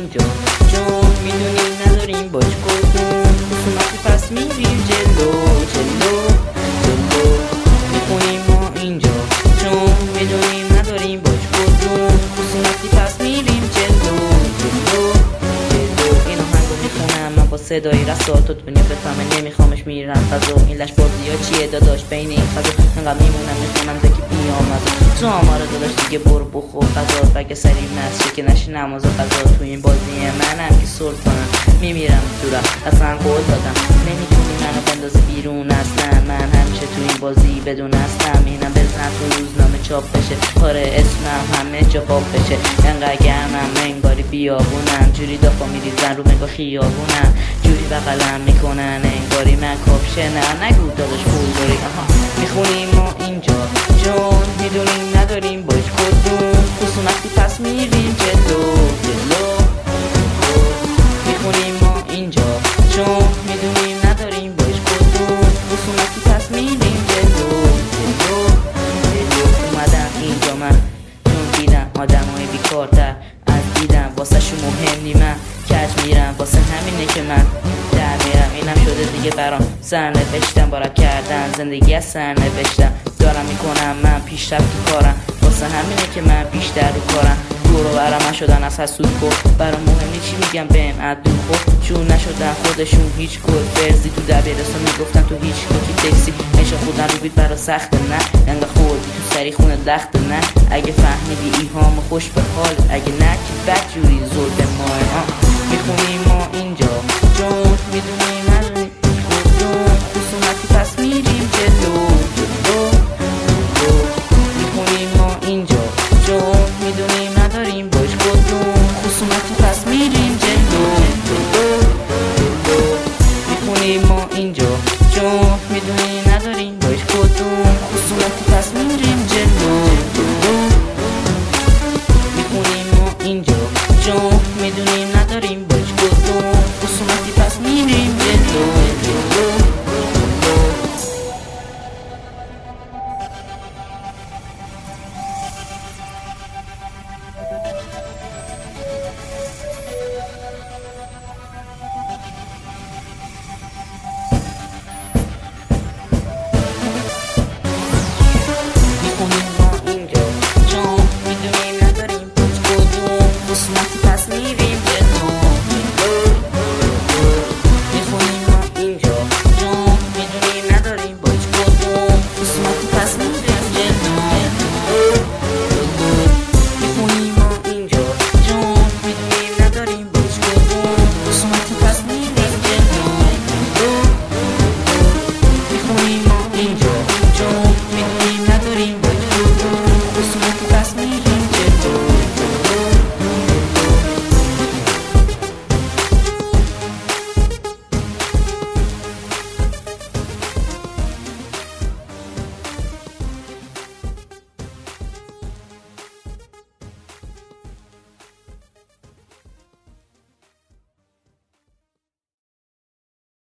اینجا چون میدونیم نداریم باش کدوم خصومتی پس میریم جلو جلو جلو میخونیم ما اینجا چون میدونیم نداریم باش کدوم خصومتی پس میریم جلو جلو جلو اینو هنگو میخونم من با صدای رسا تو دنیا بفهمه نمیخوامش میرم فضا این لش بازی ها چیه داداش بین این فضا انقدر میمونم میخونم دکی بیامد تو آماره داداش دیگه برو بخور غذا بگه سری مسجد که نشی نماز و قضا تو این بازی منم که سر کنم میمیرم دورم اصلا قول دادم نمیتونی منو بندازی بیرون اصلا من همیشه تو این بازی بدون هستم اینم بزن تو روزنامه چاپ بشه آره اسمم همه جا باب بشه انقدر گرمم انگاری بیابونم جوری دافا میریزن رو مگا خیابونم جوری بغلم میکنن انگاری من کاپشه نه نگو داداش پول داری میخونیم ما اینجا چون میدونیم نداریم باش کدوم خصومتی پس میریم جلو جلو میخونیم ما اینجا چون میدونیم نداریم باش کدوم خصومتی پس میریم جلو جلو جلو اومدم اینجا من چون دیدم آدمای بیکارتر از دیدم واسه شو مهم نیمم کج میرم واسه همینه که من در میرم اینم شده دیگه برام سرنوشتم بارک کردن زندگی از سرنوشتم دارم میکنم من پیشرفت تو کارم واسه همینه که من بیشتر رو کارم دورو برام شدن از حسود کن برام مهمی چی میگم بهم عدو خود چون نشدن خودشون هیچ گل فرزی تو دبیرستان میگفتن تو هیچ کوکی تکسی نشا خودن رو بید برا سخت نه انگا خوردی تو سری خونه دخت نه اگه فهمیدی ایهام خوش به حال اگه نه که بد جوری زل به ماه میخونیم